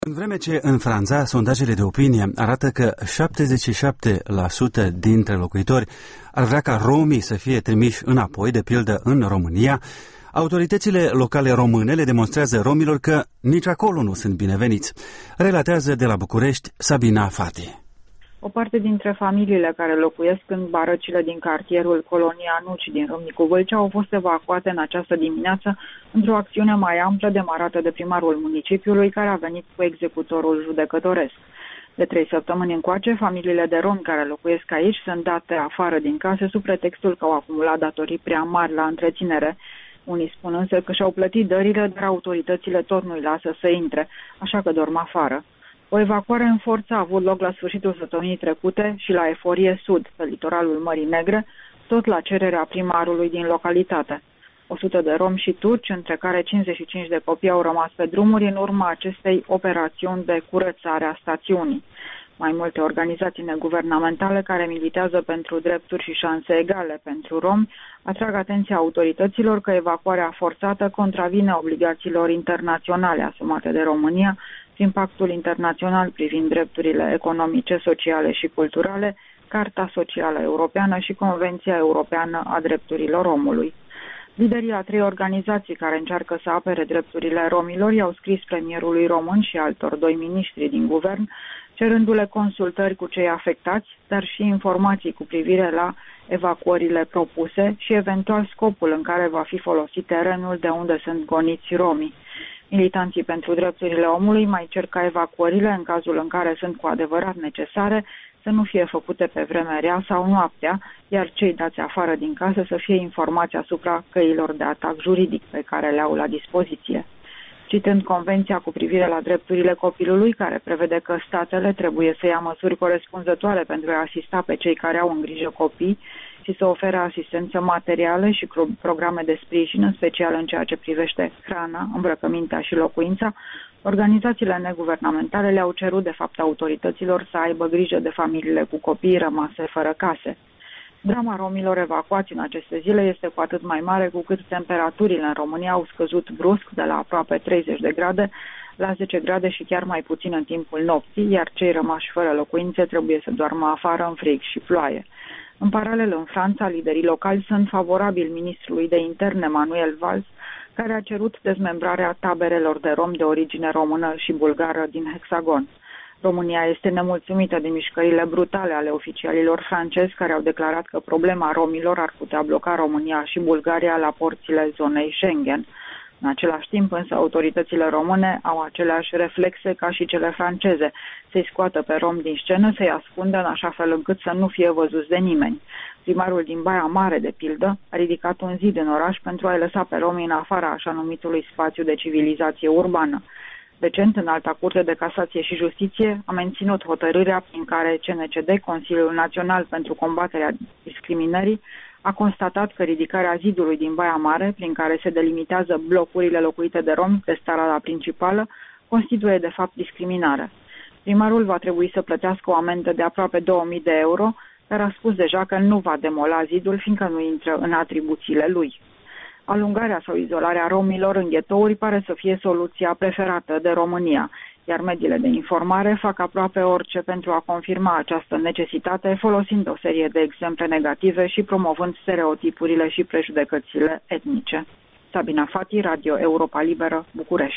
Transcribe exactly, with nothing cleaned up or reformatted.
În vreme ce în Franța sondajele de opinie arată că șaptezeci și șapte la sută dintre locuitori ar vrea ca romii să fie trimiși înapoi, de pildă în România, autoritățile locale române le demonstrează romilor că nici acolo nu sunt bineveniți. Relatează de la București Sabina Fati. O parte dintre familiile care locuiesc în barăcile din cartierul Colonia Nuci din Râmnicu Vâlcea au fost evacuate în această dimineață într-o acțiune mai amplă demarată de primarul municipiului, care a venit cu executorul judecătoresc. De trei săptămâni încoace, familiile de romi care locuiesc aici sunt date afară din case sub pretextul că au acumulat datorii prea mari la întreținere. Unii spun însă că și-au plătit dările, dar autoritățile tot nu-i lasă să intre, așa că dorm afară. O evacuare în forță a avut loc la sfârșitul săptămânii trecute și la Eforie Sud, pe litoralul Mării Negre, tot la cererea primarului din localitate. o sută de romi și turci, între care cincizeci și cinci de copii, au rămas pe drumuri în urma acestei operațiuni de curățare a stațiunii. Mai multe organizații neguvernamentale care militează pentru drepturi și șanse egale pentru romi atrag atenția autorităților că evacuarea forțată contravine obligațiilor internaționale asumate de România prin Pactul Internațional privind drepturile economice, sociale și culturale, Carta Socială Europeană și Convenția Europeană a Drepturilor Omului. Liderii a trei organizații care încearcă să apere drepturile romilor i-au scris premierului român și altor doi miniștri din guvern, cerându-le consultări cu cei afectați, dar și informații cu privire la evacuările propuse și eventual scopul în care va fi folosit terenul de unde sunt goniți romii. Militanții pentru drepturile omului mai cer ca evacuările, în cazul în care sunt cu adevărat necesare, să nu fie făcute pe vreme rea sau noaptea, iar cei dați afară din casă să fie informați asupra căilor de atac juridic pe care le au la dispoziție. Citând Convenția cu privire la drepturile copilului, care prevede că statele trebuie să ia măsuri corespunzătoare pentru a asista pe cei care au în grijă copii și să ofere asistență materială și programe de sprijin, în special în ceea ce privește hrana, îmbrăcămintea și locuința, organizațiile neguvernamentale le-au cerut de fapt autorităților să aibă grijă de familiile cu copii rămase fără case. Drama romilor evacuați în aceste zile este cu atât mai mare cu cât temperaturile în România au scăzut brusc de la aproape treizeci de grade la zece grade și chiar mai puțin în timpul nopții, iar cei rămași fără locuințe trebuie să doarmă afară în frig și ploaie. În paralel, în Franța, liderii locali sunt favorabili ministrului de interne Manuel Valls, care a cerut dezmembrarea taberelor de romi de origine română și bulgară din Hexagon. România este nemulțumită de mișcările brutale ale oficialilor francezi care au declarat că problema romilor ar putea bloca România și Bulgaria la porțile zonei Schengen. În același timp, însă, autoritățile române au aceleași reflexe ca și cele franceze, să-i scoată pe romi din scenă, să-i ascundă în așa fel încât să nu fie văzuți de nimeni. Primarul din Baia Mare, de pildă, a ridicat un zid în oraș pentru a-i lăsa pe romi în afara așa numitului spațiu de civilizație urbană. Recent, în Alta Curte de Casație și Justiție, a menținut hotărârea prin care C N C D, Consiliul Național pentru Combaterea Discriminării, a constatat că ridicarea zidului din Baia Mare, prin care se delimitează blocurile locuite de romi pe strada principală, constituie de fapt discriminare. Primarul va trebui să plătească o amendă de aproape două mii de euro, dar a spus deja că nu va demola zidul, fiindcă nu intră în atribuțiile lui. Alungarea sau izolarea romilor în ghetouri pare să fie soluția preferată de România, iar mediile de informare fac aproape orice pentru a confirma această necesitate, folosind o serie de exemple negative și promovând stereotipurile și prejudecățile etnice. Sabina Fati, Radio Europa Liberă, București.